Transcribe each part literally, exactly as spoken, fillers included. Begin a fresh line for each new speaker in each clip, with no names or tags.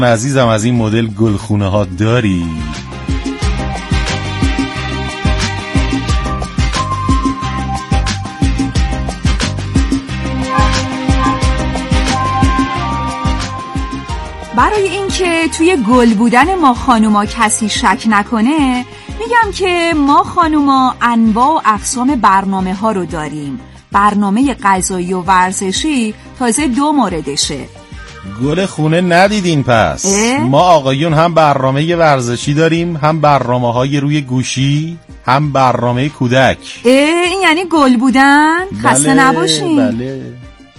عزیزم از این مدل گلخونه ها داری؟
برای اینکه توی گل بودن ما خانوما کسی شک نکنه میگم که ما خانوما انواع و اقسام برنامه ها رو داریم. برنامه غذایی و ورزشی تازه دو موردشه.
گل خونه ندیدین پس؟ اه؟ ما آقایون هم برنامه ورزشی داریم، هم برنامه های روی گوشی، هم برنامه کودک.
اه این یعنی گل بودن؟ خسته
بله،
نباشین.
بله.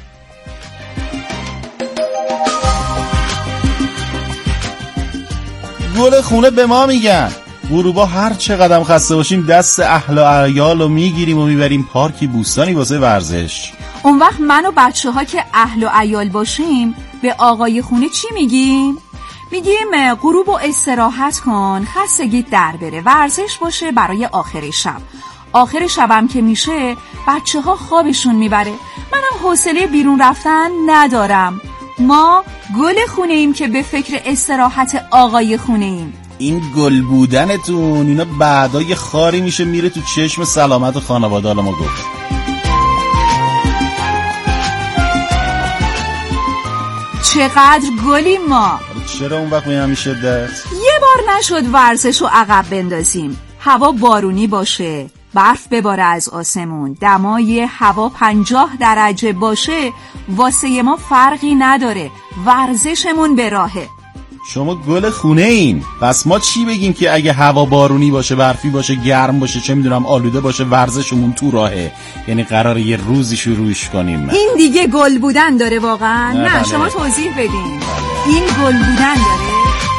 گل خونه به ما میگن. غروبا هر چه قدم خسته باشیم دست اهل و عیال رو میگیریم و میبریم پارکی بوستانی واسه ورزش.
اون وقت من و بچه ها که اهل و عیال باشیم به آقای خونه چی میگیم؟ میگیم غروب و استراحت کن، خستگیت در بره، ورزش باشه برای آخر شب. آخر شبم که میشه بچه ها خوابشون میبره، منم حوصله بیرون رفتن ندارم. ما گل خونه ایم که به فکر استراحت آقای خونه ایم.
این گل بودنتون اینا بعدای خاری میشه میره تو چشم سلامت خانواده. حالا ما گفت
چقدر گلیم ما.
چرا اون وقت میام شدت؟
یه بار نشد ورزش رو عقب بندازیم. هوا بارونی باشه، برف بباره از آسمون، دمای هوا پنجاه درجه باشه، واسه ما فرقی نداره، ورزشمون به راهه.
شما گل خونه این. پس ما چی بگیم که اگه هوا بارونی باشه، برفی باشه، گرم باشه، چه میدونم آلوده باشه، ورزشمون تو راهه؟ یعنی قراره یه روزی شروعش کنیم.
این دیگه گل بودن داره واقعا؟ نه, نه شما توضیح بدین. بله. این گل بودن داره؟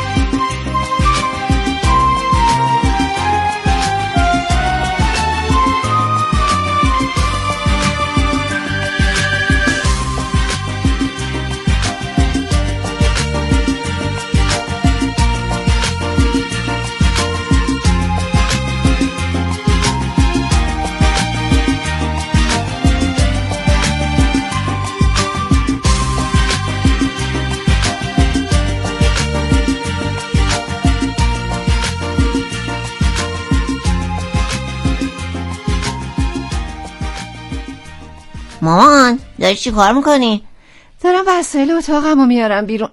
مامان داری چی کار میکنی؟
دارم وسایل اتاقمو میارم بیرون.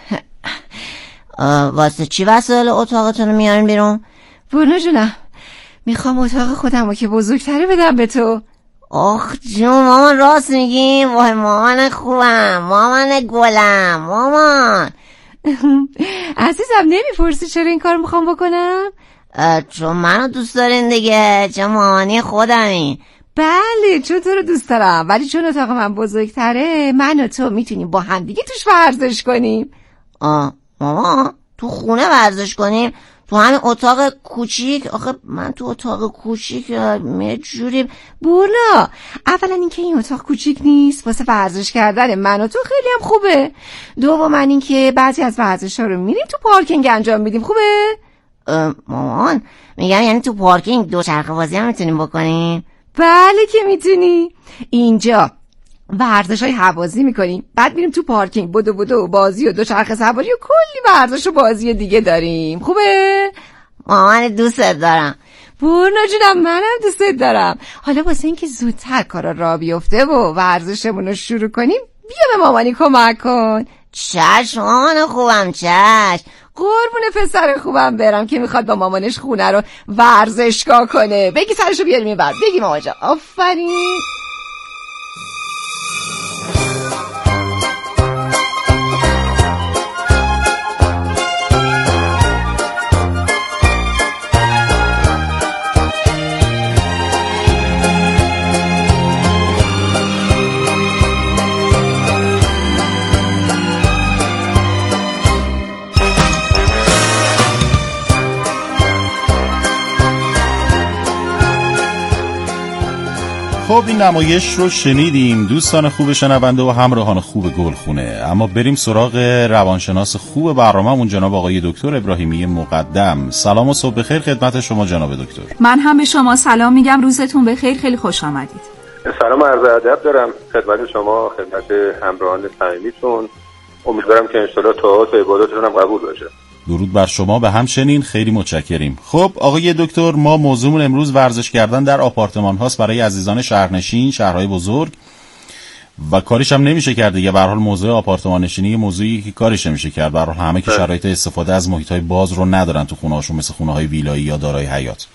واسه چی وسایل اتاقتون رو میارین بیرون؟
برنا جونم میخوام اتاق خودمو که بزرگتره بدم به تو.
آخ جون مامان راست میگیم. وای مامان خوبم، مامان گلم، مامان.
عزیزم نمیپرسی چرا این کار میخوام بکنم؟
چون منو دوست دارین دیگه، چون مامانی خودمی.
بله چون تو رو دوست دارم، ولی چون اتاق من بزرگتره من و تو میتونیم با هم دیگه توش ورزش کنیم.
آه ماما تو خونه ورزش کنیم؟ تو همین اتاق کوچیک؟ آخه من تو اتاق کوچیک یه جوری.
برنا اولا اینکه این اتاق کوچیک نیست، واسه ورزش کردن من و تو خیلی هم خوبه. دوم اینکه بعضی از ورزش‌ها رو میریم تو پارکینگ انجام میدیم. خوبه؟
مامان میگم یعنی تو پارکینگ دوچرخه بازی هم میتونیم بکنیم؟
بله که میتونی. اینجا ورزش های هوازی میکنیم، بعد میریم تو پارکینگ بدو بدو بازی و دوچرخه سواری و کلی ورزش و بازی دیگه داریم. خوبه؟
مامان دوستت دارم.
برنا جونم منم دوستت دارم. حالا واسه اینکه زودتر کارا راه بیفته و ورزشمون رو شروع کنیم بیا به مامانی کمک کن.
چشم مامان خوبم، چشم.
قربون پسر خوبم برم که میخواد با مامانش خونه رو ورزشگاه کنه. بگی سرشو بیاریم این بر. بگی ماما جان. آفرین.
خب این نمایش رو شنیدیم دوستان خوب شنونده و همراهان خوب گلخونه. اما بریم سراغ روانشناس خوب برنامه‌مون جناب آقای دکتر ابراهیمی مقدم. سلام و صبح بخیر خدمت شما جناب دکتر.
من هم به شما سلام میگم، روزتون بخیر، خیلی خوش آمدید.
سلام و عرض ادب دارم خدمت شما، خدمت همراهان صمیمیتون امیدوارم که انشالله طاعات و عباداتتون هم قبول باشه.
درود بر شما، به همچنین، خیلی متشکریم. خب آقای دکتر، ما موضوعمون امروز ورزش کردن در آپارتمان هاست برای عزیزان شهرنشین، شهرهای بزرگ، و کارش هم نمیشه کرد دیگه. به هر حال موضوع آپارتمان نشینی موضوعی که کارش نمیشه کرد. به هر حال همه که شرایط استفاده از محیط‌های باز رو ندارن تو خونه‌هاشون، مثل خونه‌های ویلایی یا دارای حیات.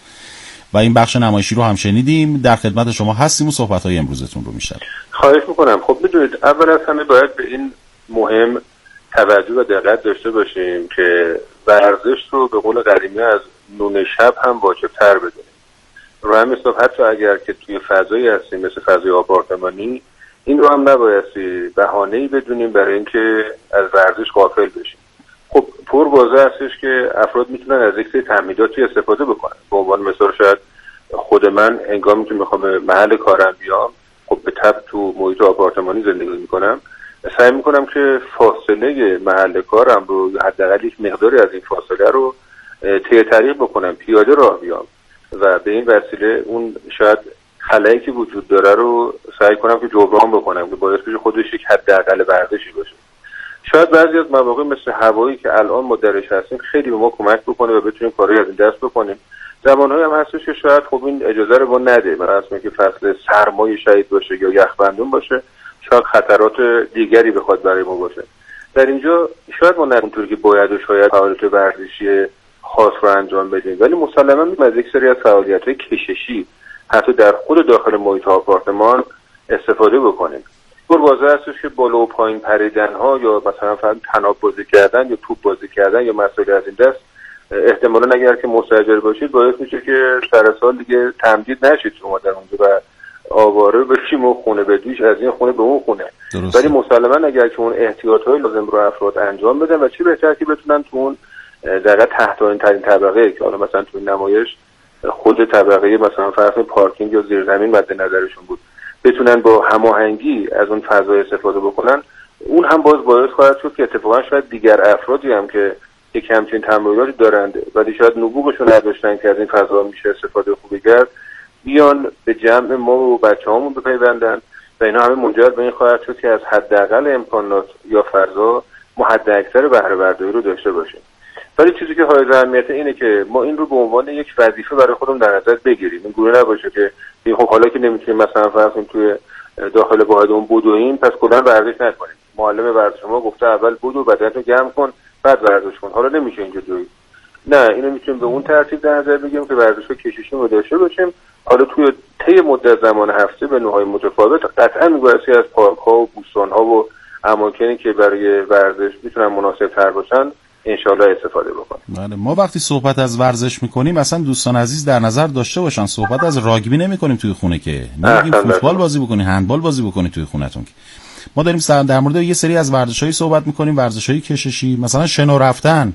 و این بخش نمایشی رو هم شنیدیم. در خدمت شما هستیم و صحبت‌های امروزتون رو میشنویم.
خواهش میکنم. خب میدونید اول از همه باید به این مهم توجه و دقت داشته باشیم که ورزش رو به قول قدیمی از نون شب هم واجب‌تر بدونیم. رو هم حساب حتی اگر که توی فضایی هستیم مثل فضای آپارتمانی، این رو هم نبایستی بهانه‌ای بدونیم برای اینکه از ورزش غافل بشیم. خب پر واضح هستش که افراد میتونن از یک سری تمهیداتی استفاده بکنن. به عنوان مثال شاید خود من هنگامی که میخوام به محل کارم بیام، خب به تبع تو محیط آپارتمانی زندگی میکنم، سعی میکنم که فاصله محل کارم رو حداقل یک مقداری از این فاصله رو طی طریق بکنم، پیاده راه بیام و به این وسیله اون شاید خلایی که وجود داره رو سعی کنم که جبران بکنم که باعث بشه خودش یک حداقل ورزشی باشه. شاید بعضی از مواقع مثل هوایی که الان ما درش هستیم خیلی به ما کمک بکنه و بتونیم کاری از این دست بکنیم. زمانهایی هم هستش که شاید خب این اجازه رو ما نده، مثلا که فصل سرمای شدید باشه یا یخبندون باشه، شاید خطرات دیگری بخواد برای ما باشه. در اینجا شاید ما نه اونطوری که باید و شاید فعالیت ورزشی خاص رو انجام بدیم، ولی مسلماً از یک سری از فعالیت‌های کششی حتی در خود داخل محیط آپارتمان استفاده بکنیم. پر واضح هستش که بالا و پایین پریدن ها یا مثلا فقط طناب بازی کردن یا توپ بازی کردن یا مسائل از این دست احتمالاً اگر که مستاجر باشید باعث میشه که سر سال دیگه تمدید نشید شما در اونجا و آواره بشیم و خونه بدویش از این خونه به اون خونه. ولی مسلماً اگر که اون احتیاطهای لازم رو افراد انجام بدن و چی بهتر که بتونن تو اون در تحت این ترین طبقه که حالا مثلا تو نمایش خود طبقه مثلا فرض پارکینگ یا زیرزمین مد نظرشون بود، بتونن با هماهنگی از اون فضا استفاده بکنن، اون هم باز باعث خواهد شد که اتفاقا شاید دیگر افرادی هم که یک همچین تمایلاتی دارند ولی شاید نبوغشون نداشتن که از این فضا میشه استفاده خوبی کرد، بیان به جمع ما و بچه‌هامون بپیوندن و اینا همه منجر به این خواهد شد که از حداقل امکانات یا فضا ما حداکثر بهره برداری رو داشته باشیم. ولی چیزی که حائز اهمیت اینه که ما این رو به عنوان یک وظیفه برای خودمون در نظر بگیریم. این گونه نباشه که خب حالا که نمیتونیم مثلا فرض کنیم توی داخل واحدمون بدویم پس کلا ورزش نکنیم. معلم ورزش ما گفته اول بدو بدنتو گرم کن بعد ورزش کن. حالا نمیشه اینجا دوید. نه، اینو میتونیم به اون ترتیب در نظر بگیریم که ورزش‌ها کششی رو داشته باشیم. حالا توی طی مدت زمان هفته به نوع‌های متفاوت قطعا میبایستی از پارک‌ها و بوستان‌ها و اماکنی که برای ورزش میتونن مناسب‌تر باشن انشالله استفاده بکنیم.
بله، ما وقتی صحبت از ورزش میکنیم اصلا دوستان عزیز در نظر داشته باشن صحبت از راگبی نمیکنیم توی خونه، که نمیگیم فوتبال بازی بکنی، هندبال بازی بکنی توی خونتون. که ما داریم در مورد یه سری از ورزش‌هایی صحبت میکنیم، ورزش‌های کششی، مثلا شنا رفتن،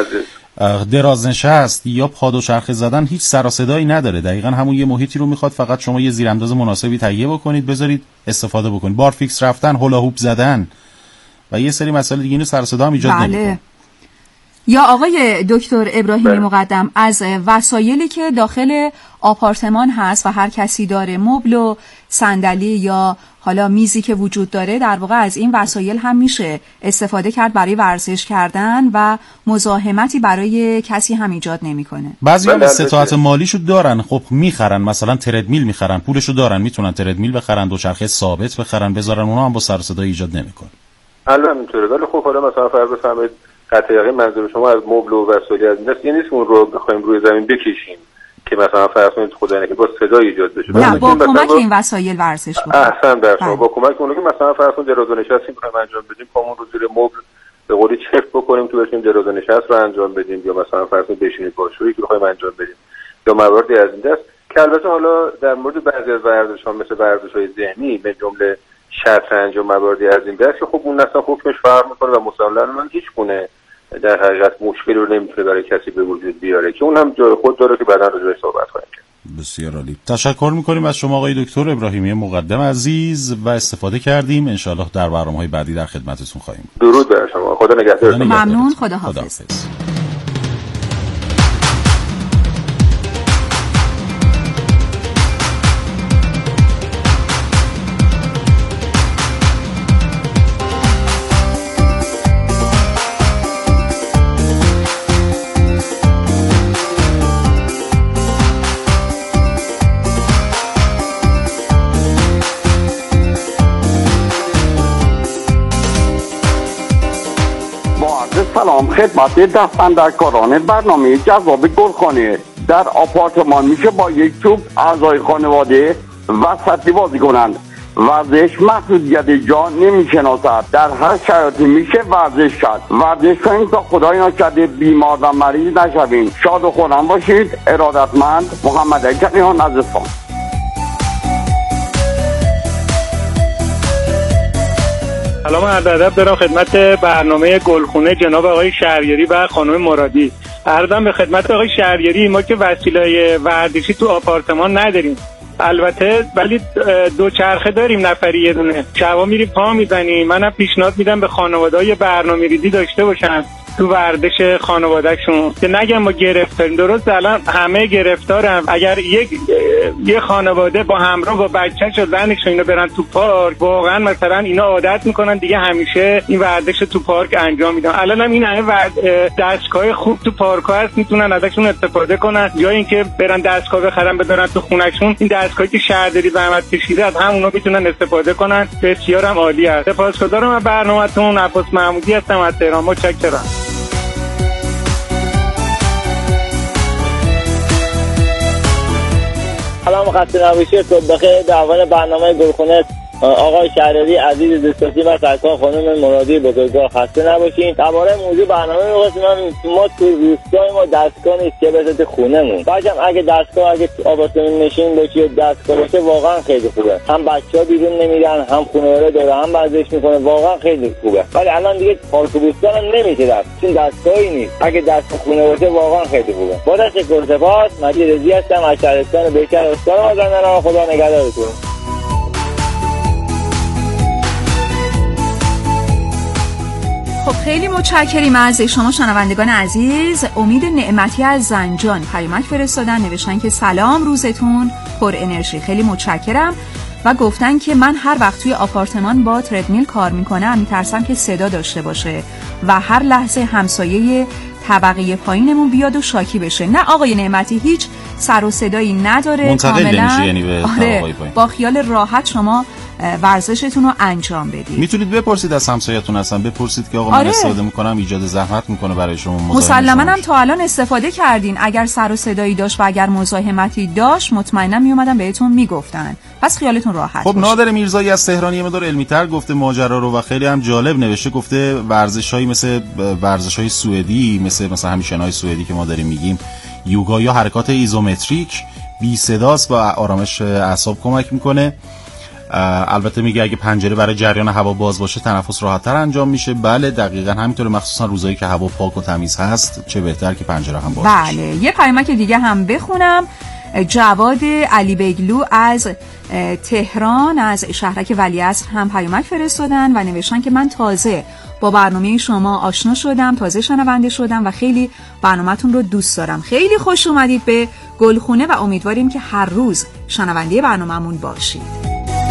دراز نشست یا پادوچرخه زدن هیچ سر و صدایی نداره. دقیقاً همون یه محیطی رو میخواد، فقط شما یه زیرانداز مناسبی تهیه بکنید، بذارید استفاده بکنید. بارفیکس رفتن، هولا هوپ زدن و یه سری مسائل دیگه اینو سر و صدا هم ایجاد نمیکنه.
یا آقای دکتر ابراهیمی مقدم، از وسایلی که داخل آپارتمان هست و هر کسی داره، مبل و صندلی یا حالا میزی که وجود داره، در واقع از این وسایل هم میشه استفاده کرد برای ورزش کردن و مزاحمتی برای کسی هم ایجاد نمیکنه.
بعضی هم استطاعت مالیشو دارن، خب میخرن، مثلا تردمیل میخرن، پولشو دارن، میتونن تردمیل بخرن، دوچرخه ثابت بخرن بذارن، اونها هم با سر و صدا ایجاد نمیکنه.
الان اینطوره. ولی خب حالا مثلا فرض بفرمایید قطعه یقین منظور شما از مبل و وسایل از این دست، یعنی نیست اون رو بخوایم روی زمین بکشیم که مثلا فرض کنید خدا نکنه با صدا ایجاد بشه.
نه، با کمک این وسایل ورزش بکنیم.
احسن در شما با کمک اون که مثلا فرض کنید دراز و نشست می‌خوایم انجام بدیم، پامون رو زیر مبل به قولی چپ بکنیم تو بشیم دراز و نشست رو انجام بدیم، یا مثلا فرض کنید بشینید پاشویی که بخوایم انجام بدیم یا مواردی از این دست. که البته حالا در مورد بعضی از ورزش‌ها مثل ورزش‌های ذهنی به جمله شطرنج و مواردی از این دست، خب اون اصلا حکمش فرق می‌کنه و مسلماً هیچ گونه در حقیقت مشکلی رو نمیتونه برای کسی به وجود بیاره که اون هم جای خود داره که بعداً راجعش صحبت خواهیم کرد.
بسیار عالی. تشکر می‌کنیم از شما آقای دکتر ابراهیمی مقدم عزیز و استفاده کردیم. ان شاءالله در برنامه‌های بعدی در خدمتتون خواهیم.
درود بر شما. خدا نگهدارتون.
ممنون. خداحافظ.
خداحافظ.
سلام خدمت دستاندرکاران برنامه جذاب گلخانه. در آپارتمان میشه با یک توپ اعضای خانواده وسطی بازی کنند. ورزش محدودیت جا نمیشناسد. در هر شرایطی میشه ورزش کرد. ورزش کنید تا خدای نکرده بیمار و مریض نشوید. شاد و خرم باشید. ارادتمند محمد علی کنیان از اصفهان.
سلام عرض ادب دارم خدمت برنامه گلخونه جناب آقای شهریاری و خانم مرادی. عرضم به خدمت آقای شهریاری، ما که وسیله ورزشی تو آپارتمان نداریم، البته ولی دو چرخه داریم نفری یه دونه. شبا میریم پا میزنیم. منم پیشنهاد میدم به خانواده‌های برنامه ریزی داشته باشن تو ورزش خانواده‌شون که نگم ما گرفتاریم. درست الان همه گرفتارم. اگر یک یه خانواده با همراه با بچه‌ش و زنش اینا برن تو پارک، واقعا مثلا اینا عادت میکنن دیگه همیشه این ورزش تو پارک انجام میدن. الان هم این همه دستگاه خوب تو پارک‌ها هست، میتونن ازشون استفاده کنن، جای اینکه برن دستگاه بخرن بذارن تو خونه‌شون. این دستگاهی که شهرداری زحمت کشیده از همونا میتونن استفاده کنن. بسیار هم عالی است. سپاسگزارم از برنامه‌تون. عباس محمودی هستم از تهران. متشکرم.
سلام خسته نباشید. صبح بخیر. دعوان برنامه گلخونه آقای شهریاری عزیز دسترسی و سرکار خانم مرادی بزرگوار خسته نباشین. درباره موضوع برنامه می‌خواستم ما تو روستای ما دستگاه نیست که بذات خونمون. بعدم اگه دستگاه اگه آپارتمان نشین باشه دستگاه باشه واقعا خیلی خوبه. هم بچه‌ها بیرون نمیرن، هم خانواده داره هم ورزش میکنه، واقعا خیلی خوبه. ولی الان دیگه پارک و بوستان هم نمیشه رفت چون دستگاهی نیست. اگه دستگاه خونه باشه واقعا خیلی خوبه. با تشکر. سپاس. مجید رضی هستم از شهرستان بیکر استان مازندران. خدا نگهدارتون.
خب خیلی متشکریم از شما شنوندگان عزیز. امید نعمتی از زنجان پیامک فرستادن، نوشتن که سلام، روزتون پر انرژی. خیلی متشکرم و گفتن که من هر وقت توی آپارتمان با تردمیل کار میکنم میترسم که صدا داشته باشه و هر لحظه همسایه طبقه پایینمون بیاد و شاکی بشه. نه آقای نعمتی، هیچ سر و صدایی نداره،
کاملا یعنی به
آره با خیال راحت شما ورزشتون رو انجام بدید.
میتونید بپرسید از همسایه‌تون، هستن بپرسید که آقا
آره.
من استفاده میکنم ایجاد زحمت میکنه برای شما.
مسلماً هم تا الان استفاده کردین. اگر سر و صدایی داشت و اگر مزاحمتی داشت مطمئنا میومدن بهتون میگفتن. پس خیالتون راحت.
خب نادر میرزایی از تهران یه مقدار علمی‌تر گفته ماجرا رو و خیلی هم جالب نوشته. گفته ورزش‌هایی مثل ورزش‌های سوئدی، مثل مثلا همین شنای سوئدی که ما داریم میگیم، یوگا یا حرکات ایزومتریک بی صداست و آرامش اعصاب کمک میکنه. البته میگه اگه پنجره برای جریان هوا باز باشه تنفس راحت‌تر انجام میشه. بله دقیقاً همینطوره، مخصوصا روزایی که هوا پاک و تمیز هست چه بهتر که پنجره هم باز
بله.
باشه.
بله یه پیامک دیگه هم بخونم. جواد علی بیگلو از تهران از شهرک ولیعصر هم پیامک فرستادن و نوشتن که من تازه با برنامه شما آشنا شدم، تازه شنونده شدم و خیلی برنامه‌تون رو دوست دارم. خیلی خوش اومدید به گلخونه و امیدواریم که هر روز شنونده برنامه‌مون باشید.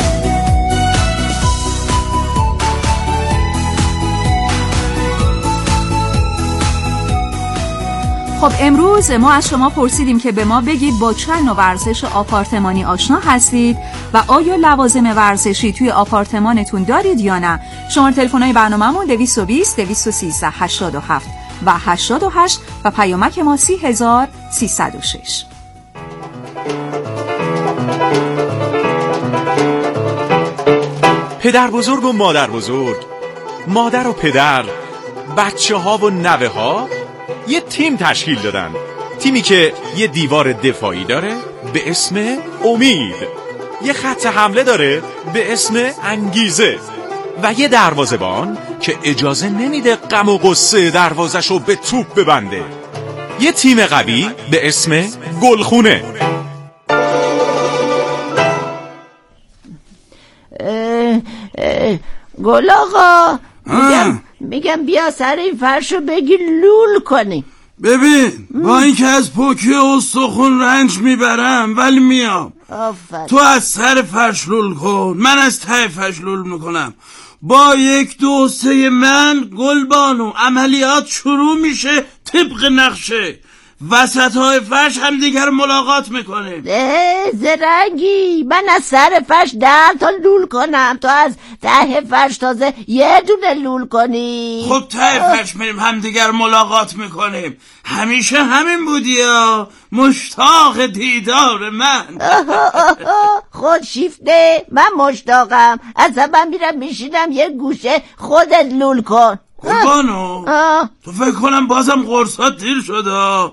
خب امروز ما از شما پرسیدیم که به ما بگید با چه نوع ورزش آپارتمانی آشنا هستید و آیا لوازم ورزشی توی آپارتمانتون دارید یا نه. شماره تلفن‌های برنامه‌مون دویست و بیست دویست و سیزده هشتاد و هفت و هشتاد و هشت و پیامک ما سی هزار سیصد و شش.
پدر بزرگ و مادر بزرگ، مادر و پدر، بچه ها و نوه ها یه تیم تشکیل دادن. تیمی که یه دیوار دفاعی داره به اسم امید، یه خط حمله داره به اسم انگیزه و یه دروازه‌بان که اجازه نمیده غم و غصه دروازه‌شو به توپ ببنده. یه تیم قوی به اسم گلخونه.
گل آقا میگم میگم بیا سر این فرشو بگی لول کنی.
ببین با اینکه از پوکی استخون رنج میبرم ولی میام.
آفر.
تو از سر فرش لول کن، من از ته فرش لول میکنم. با یک دو سه من گلبانو عملیات شروع میشه طبق نقشه. وسط های فرش هم دیگر ملاقات میکنیم.
زرنگی، من از سر فرش ده تا لول کنم، تو از ته فرش تازه یه دونه لول کنی.
خب ته فرش میریم هم دیگر ملاقات میکنیم. همیشه همین بودی یا مشتاق دیدار من.
خود شیفته، من مشتاقم. اصلا من میرم میشینم یه گوشه، خودت لول کن.
قربانو تو فکر کنم بازم قرصات دیر شده.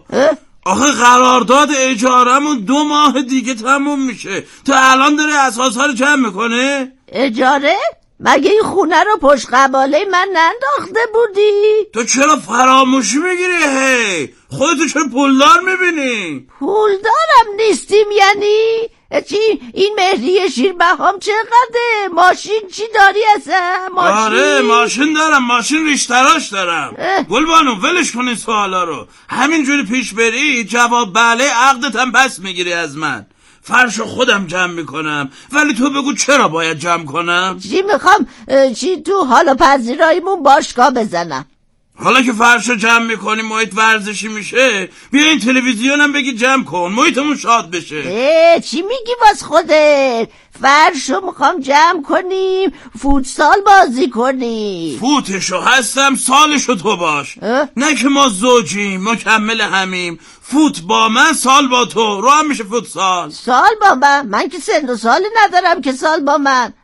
آخه قرارداد اجارمون دو ماه دیگه تموم میشه. تو الان داری اساسا رو جمع میکنه؟
اجاره؟ مگه این خونه رو پشت قباله من ننداخته بودی؟
تو چرا فراموشی میگیری؟ هی خودتو چرا پولدار میبینی؟
پولدارم نیستیم یعنی؟ چی؟ این مهریه شیربهام چقدره؟ ماشین چی داری اصلا؟ ماشین؟
آره ماشین دارم، ماشین ریشتراش دارم. گلبانو ولش کن این سوالا رو. همینجوری پیش بری جواب بله عقدت هم پس میگیری از من. فرشو خودم جمع میکنم، ولی تو بگو چرا باید جمع کنم؟
چی میخوام چی تو حالا پذیراییمون باشگاه بزنم.
حالا که فرشو جمع میکنی محیط ورزشی میشه، بیا این تلویزیونم بگی جمع کن محیطمون شاد بشه.
اه چی میگی باز خودت؟ فرشو میخوام جمع کنیم فوتسال بازی کنیم.
فوتشو هستم سالشو تو باش. نه که ما زوجیم مکمل همیم. فوت با من سال با تو رو هم میشه فوتسال.
سال با من؟ من که سن و سالی ندارم که سال با من.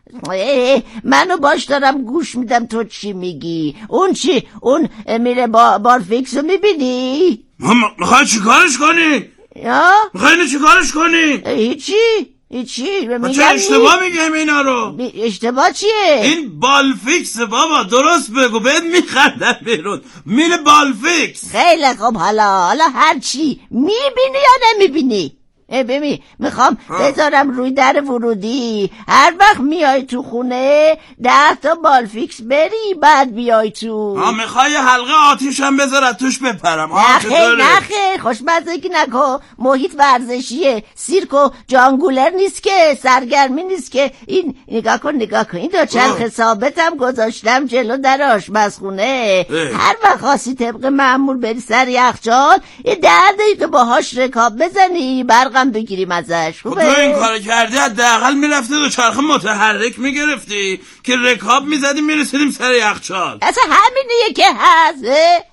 منو باش دارم گوش میدم تو چی میگی. اون چی؟ اون میره با بارفیکس رو میبینی؟
میخوای چی کارش کنی؟
یا؟
میخوای چی کارش کنی؟
هیچی هیچی
میگم. چه اشتباه میگم اینا رو؟
اشتباه چیه؟
این بالفیکس بابا، درست بگو بهت میخندم بیرون. میره بالفیکس.
خیلی خوب، حالا حالا هر چی میبینی یا نمیبینی؟ ببین میخوام بذارم روی در ورودی، هر وقت میای تو خونه ده تا بالفیکس بری بعد بیای تو.
ها میخوای حلقه آتیش هم بذارم توش بپرم؟
نخیر نخیر خوشمزگی نکن. محیط ورزشیه، سیرک و جانگولر نیست که، سرگرمی نیست که. این نگاه کن نگاه کن این دو چرخ ثابتم گذاشتم جلو در آشپزخونه. هر وقت خاصی طبق معمول بری سر یخچال یه ده دقیقه باهاش رکاب بزنی برق بگیریم ازش. خوبه؟
تو این کار کردی حداقل میرفتی دو چرخ متحرک میگرفتی که رکاب میزدیم میرسیدیم سر یخچال.
اصلا همینیه که هست.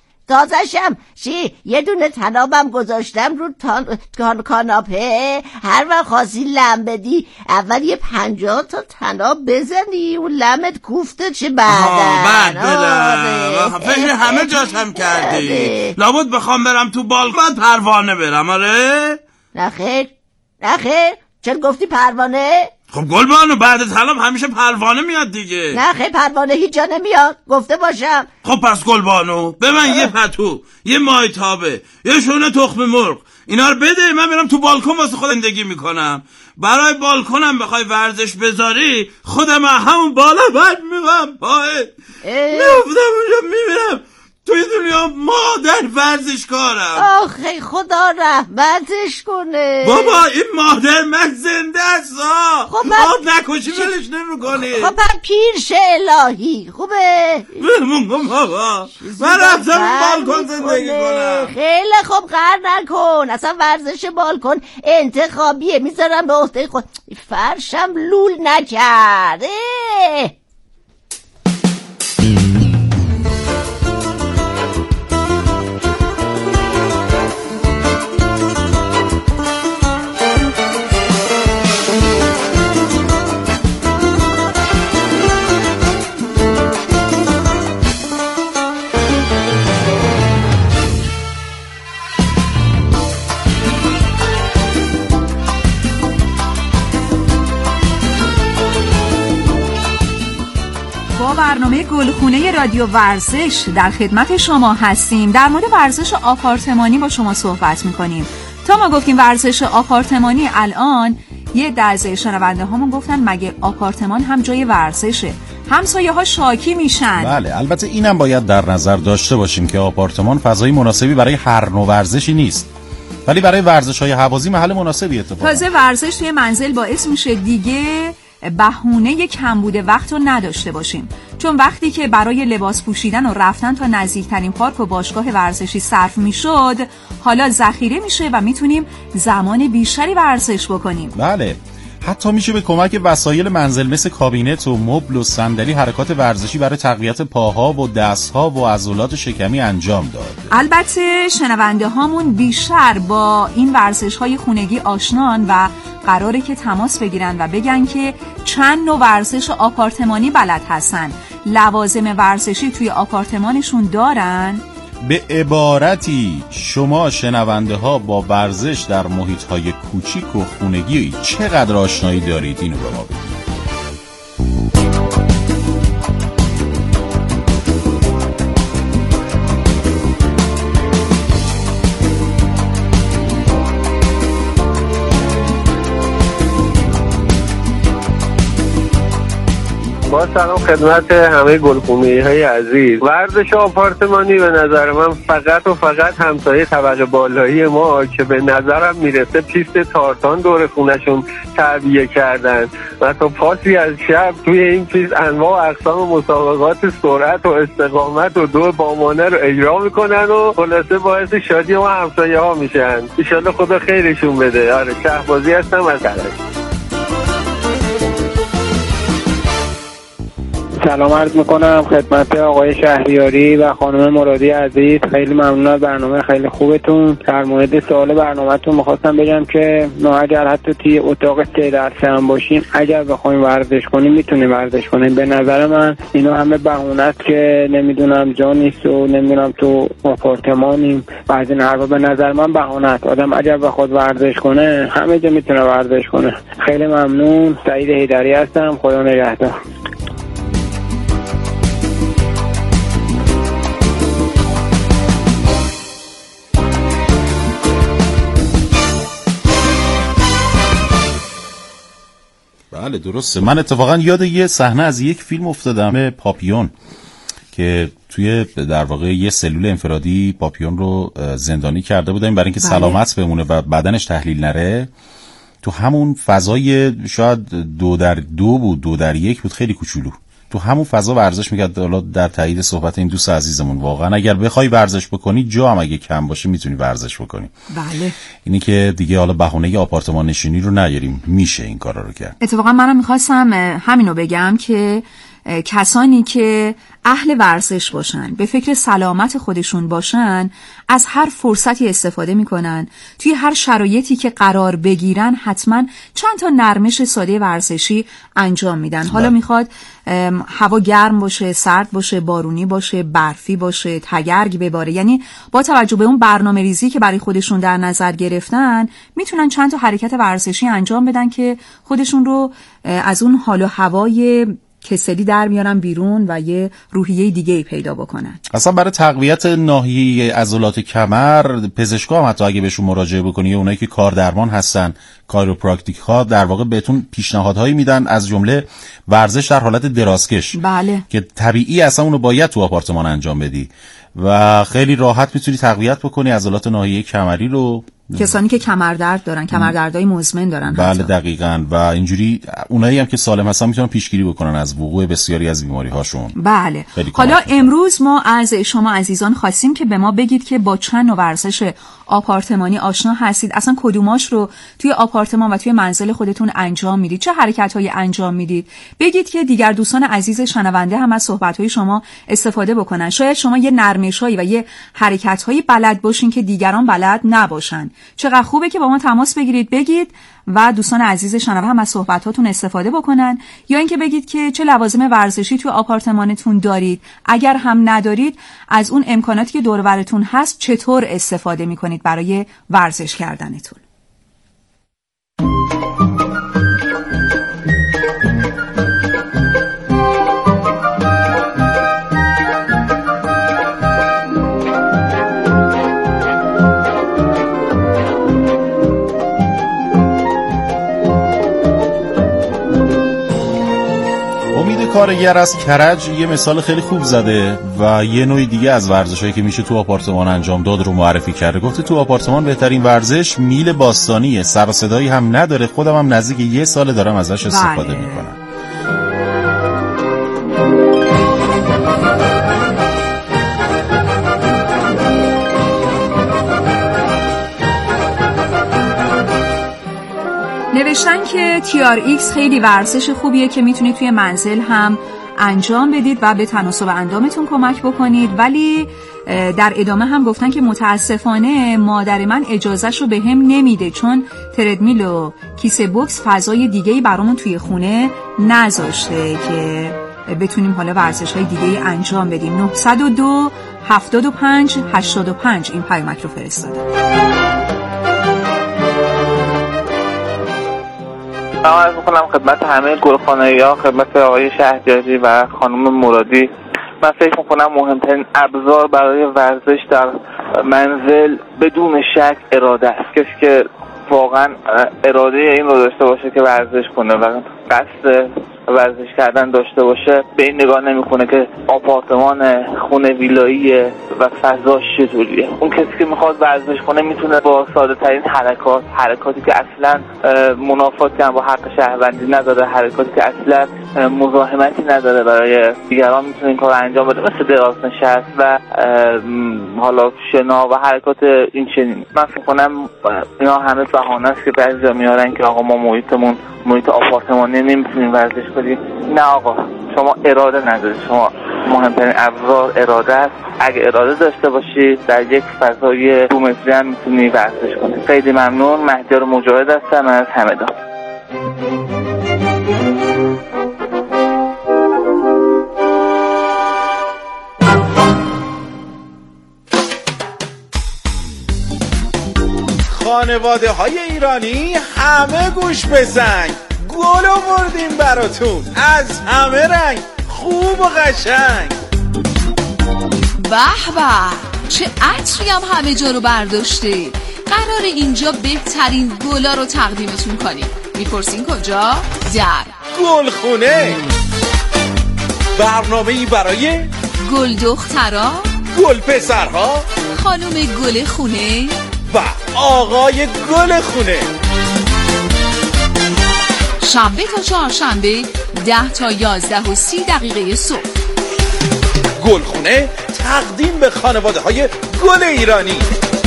تازشم چی یه دونه تنابم گذاشتم رو تان... کان... کاناپه. هر وقت خواستی لم بدی اول یه پنجاه تا تناب بزنی اون لمت کوفته چه بعدن.
بعد بدم فکر همه جاش هم کردی. لابد بخوام برم تو بالکن پروانه برم. آره
نخیر نخیر چرا گفتی پروانه؟
خب گلبانو بعد طلب همیشه پروانه میاد دیگه.
نخیر پروانه هیچ جا نمیاد گفته باشم.
خب پس گلبانو به من یه پتو، یه مایتابه، یه شونه تخم مرغ، اینا رو بده من برم تو بالکن واسه خود زندگی میکنم. برای بالکنم بخوای ورزش بذاری خودم همون بالا بعد میبرم پای میفتم اونجا میبرم توی دنیا مادر ورزشکارم.
آخه خدا رحمتش کنه.
بابا این مادر من زنده است. خب ماد نکشی ولش نمیکنی.
خب من پیرش الهی خوبه.
بمون کن بابا من رفتم بالکن زندگی کنم.
خیلی خوب قهر نکن. اصلا ورزش بالکن انتخابیه میذارم به عهده خود. فرشم لول نکرده.
برنامه گلخونه رادیو ورزش در خدمت شما هستیم. در مورد ورزش آپارتمانی با شما صحبت میکنیم. تا ما گفتیم ورزش آپارتمانی، الان یه درزه شنونده هامون گفتن مگه آپارتمان هم جای ورزشه؟ همسایه ها شاکی میشن.
بله البته اینم باید در نظر داشته باشیم که آپارتمان فضای مناسبی برای هر نوع ورزشی نیست، ولی برای ورزش های هوازی محل مناسبی اتفاقا.
تازه ورزش توی منزل باعث میشه دیگه بهونه کمبود وقت رو نداشته باشیم، چون وقتی که برای لباس پوشیدن و رفتن تا نزدیکترین پارک و باشگاه ورزشی صرف میشد، حالا ذخیره میشه و میتونیم زمان بیشتری ورزش بکنیم.
بله، حتی میشه به کمک وسایل منزل مثل کابینت و مبل و صندلی حرکات ورزشی برای تقویت پاها و دستها و عضلات شکمی انجام داد.
البته شنونده هامون بیشتر با این ورزش های خونگی آشنان و قراره که تماس بگیرن و بگن که چند نوع ورزش آپارتمانی بلد هستن. لوازم ورزشی توی آپارتمانشون دارن؟
به عبارتی شما شنونده ها با ورزش در محیط های کوچیک و خونگی چقدر آشنایی دارید؟ اینو به ما بگید.
با سلام خدمت همه گلخونه‌ای های عزیز. ورزش آپارتمانی به نظر من فقط و فقط همسایه طبقه بالایی ما که به نظرم میرسه پیست تارتان دور خونشون تعبیه کردن و تا پاسی از شب توی این پیست انواع و اقسام مسابقات سرعت و استقامت و دو بامانه رو اجرا میکنن و خلاصه باعث شادی ما همسایه ها میشن. ان شاءالله خدا خیرشون بده. آره، شهبازی هستم از کرج.
سلام عرض میکنم خدمت آقای شهریاری و خانم مرادی عزیز. خیلی ممنون از برنامه خیلی خوبتون. در مورد سوال برنامه‌تون میخواستم بگم که ما اگر حتی توی اتاق سه در سه هم باشیم، اگر بخوایم ورزش کنیم میتونیم ورزش کنیم. به نظر من اینا همه بهونه است که نمیدونم جا نیست و نمیدونم تو آپارتمانیم و از این حرفا. به نظر من بهونه است. آدم اگر بخواد ورزش کنه همه جا میتونه ورزش کنه. خیلی ممنون. سعید حیدری هستم. خدا نگهدار.
بله درسته. من اتفاقا یاد یه صحنه از یک فیلم افتادم، پاپیون، که توی در واقع یه سلول انفرادی پاپیون رو زندانی کرده بودن برای اینکه سلامت بمونه و بدنش تحلیل نره. تو همون فضای شاید دو در دو بود، دو در یک بود، خیلی کوچولو، تو همون فضا ورزش میکرد. حالا در تایید صحبت این دوست عزیزمون، واقعا اگر بخوای ورزش بکنی جا هم اگه کم باشه میتونی ورزش بکنی.
بله،
اینی که دیگه حالا بهونه آپارتمان نشینی رو نیاریم، میشه این کارا رو کرد.
اتفاقا منم میخواستم همینو بگم که کسانی که اهل ورزش باشن، به فکر سلامت خودشون باشن، از هر فرصتی استفاده میکنن. توی هر شرایطی که قرار بگیرن حتما چند تا نرمش ساده ورزشی انجام میدن. حالا میخواد هوا گرم باشه، سرد باشه، بارونی باشه، برفی باشه، تگرگ بباره، یعنی با توجه به اون برنامه ریزی که برای خودشون در نظر گرفتن میتونن چند تا حرکت ورزشی انجام بدن که خودشون رو از اون حال و هوای کسلی در میارن بیرون و یه روحیه دیگه ای پیدا بکنن.
اصلا برای تقویت ناحیه عضلات کمر، پزشکا هم حتی اگه بهشون مراجعه بکنی، اونایی که کار درمان هستن، کایروپراکتیک ها، در واقع بهتون پیشنهادهایی میدن، از جمله ورزش در حالت درازکش.
بله.
که طبیعی اصلا اونو باید تو آپارتمان انجام بدی و خیلی راحت میتونی تقویت بکنی عضلات ناحیه کمری رو.
کسانی که کمردرد دارن، کمردردهای مزمن دارن.
بله
حتی.
دقیقاً. و اینجوری اونایی هم که سالم هستن میتونن پیشگیری بکنن از وقوع بسیاری از بیماری هاشون.
بله. حالا امروز ما از شما عزیزان خواستیم که به ما بگید که با چند نوع ورزش آپارتمانی آشنا هستید، اصلا کدوماش رو توی آپارتمان و توی منزل خودتون انجام میدید، چه حرکت‌هایی انجام میدید. بگید که دیگر دوستان عزیز شنونده هم از صحبت‌های شما استفاده بکنن. شاید شما یه نرمش‌هایی و یه حرکت‌هایی بلد باشین که دیگران بلد نباشن. چقدر خوبه که با ما تماس بگیرید، بگید و دوستان عزیز شنونده هم از صحبتاتون استفاده بکنن، یا اینکه بگید که چه لوازم ورزشی توی آپارتمانتون دارید، اگر هم ندارید از اون امکاناتی که دور و برتون هست چطور استفاده میکنید برای ورزش کردنتون.
کارگر از کرج یه مثال خیلی خوب زده و یه نوع دیگه از ورزشایی که میشه تو آپارتمان انجام داد رو معرفی کرده. گفته تو آپارتمان بهترین ورزش میل باستانیه، سر و صدایی هم نداره، خودم هم نزدیک یه سال دارم ازش استفاده
بله.
میکنم.
نوشتن که تی آر ایکس خیلی ورزش خوبیه که میتونید توی منزل هم انجام بدید و به تناسب اندامتون کمک بکنید، ولی در ادامه هم گفتن که متاسفانه مادر من اجازهش رو به هم نمیده چون تردمیل و کیسه بوکس فضای دیگه‌ای برامون توی خونه نذاشته که بتونیم حالا ورزش های دیگه‌ای انجام بدیم. نه صفر دو هفتاد و پنج هشتاد و پنج این پیامک رو فرستاده.
سلام عرض می‌کنم خدمت همه گلخانه‌ای‌ها، خدمت آقای شهریاری و خانم مرادی. من فکر می‌کنم مهمترین ابزار برای ورزش در منزل بدون شک اراده است. کسی که واقعا اراده این رو داشته باشه که ورزش کنه و قصد ورزش کردن داشته باشه، به این نگاه نمی‌کنه که آپارتمان خونه ویلایی و فضاش چطوریه. اون کسی که میخواد ورزش کنه میتونه با ساده ترین حرکات، حرکاتی که اصلا منافاتی هم با حق شهروندی نداره، حرکاتی که اصلا مزاحمتی نداره برای دیگران، میتونه این کار رو انجام بده، مثل دراز نشست و حالا شنا و حرکات این چنین. من فکر کنم اینا همه بهانه است که بعضیا میارن که آقا ما محیطمون محیط آپارتمانی نمیتونیم ورزش کنیم. نه آقا، شما اراده ندارید. شما مهمترین ابزار اراده است. اگه اراده داشته باشید در یک فضای دو متری هم میتونی ورزش کنید. خیلی ممنون. مهدیار مجاهد هستم از همدان.
خانواده های ایرانی همه گوش بزن، گل آوردیم براتون از همه رنگ، خوب و قشنگ.
به به، چه عطری هم همه جا رو برداشته. قرار اینجا بهترین گلا رو تقدیمتون کنیم. میپرسین کجا؟ در
گلخونه، برنامه‌ای برای
گل دخترا،
گل پسرها،
خانم گل خونه
و آقای گل خونه.
شنبه تا چهارشنبه ده تا یازده و سی دقیقه صبح.
گلخونه تقدیم به خانواده های گل ایرانی.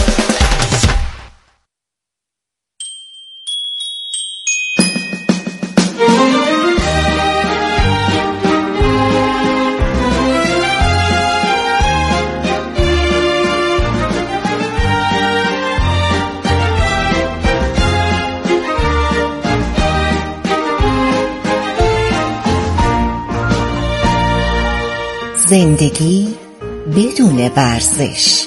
زندگی بدون ورزش.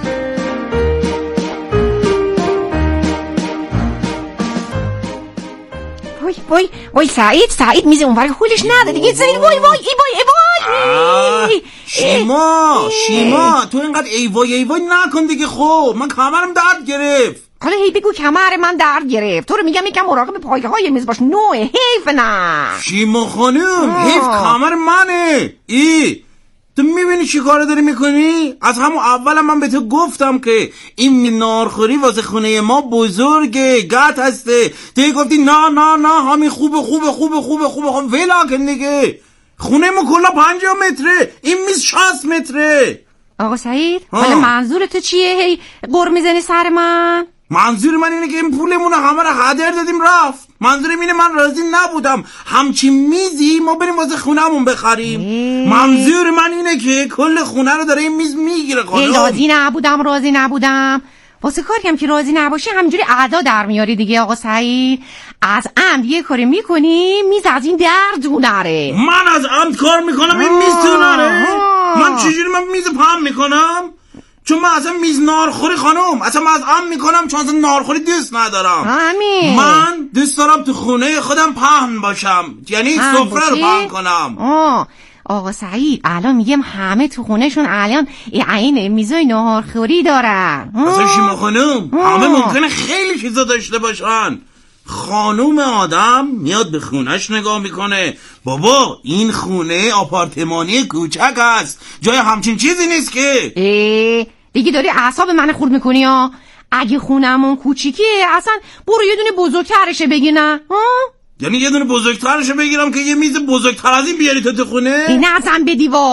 وای وای وای سعید سعید میز اونور خولش نده دیگه. سعید وای وای ای وای ای وای.
شیما شیما تو اینقدر ای وای ای وای نکن دیگه. خب من کمرم درد گرفت.
حالا هی بگو کمر من درد گرفت. تو رو میگم یکم مراقب پایه های میز باش. نوه حیف نه
شیما خانم، حیف کمر منه. ای تو میبینی چی کاره داری میکنی؟ از همون اولم من به تو گفتم که این نارخوری واسه خونه ما بزرگه، گت هسته. تو گفتی نه نه نه همین خوبه خوبه خوبه خوبه خوبه خوبه ویلا کن دیگه. خونه ما کلا پنجاه متره، این میز شصت متره.
آقا سعید حالا منظور تو چیه هی قر میزنی سر من؟
منظور من اینه که این پولمون همه رو هدر دادیم رفت. منظورم اینه من راضی نبودم همچین میزی ما بریم واسه خونهمون بخریم. منظور من اینه که کل خونه رو داره این میز میگیره. خانم
راضی نبودم راضی نبودم واسه کاری هم که راضی نباشی همینجوری اعدا در میاری دیگه. آقا سعید از عمد یه کاری میکنی میز از این در دونره.
من از عمد کار میکنم این میز دونره؟ من چجوری من میز پهم میکنم؟ چون من اصلا میز نارخوری خانم، اصلا من از عمد میکنم چون اصلا نارخوری دوست ندارم.
همین
من دوست دارم تو خونه خودم پهن باشم، یعنی سفره رو پهن کنم.
آه آقا سعید الان میگم همه تو خونهشون الان این میزای ناهارخوری دارن.
اصلا شیما خانم همه ممکنه خیلی چیزا داشته باشن. خانوم آدم میاد به خونش نگاه میکنه، بابا این خونه آپارتمانی کوچک است، جای همچین چیزی نیست که.
ای دیگه داری اعصاب من خورد میکنی ها. اگه خونمون کوچیکیه اصلا برو یه دونه بزرگترشه بگی نه ها؟
یعنی یه دونه بزرگترشه بگیرم که یه میز بزرگتر از این بیاری تو خونه؟
این نزن به دیوار.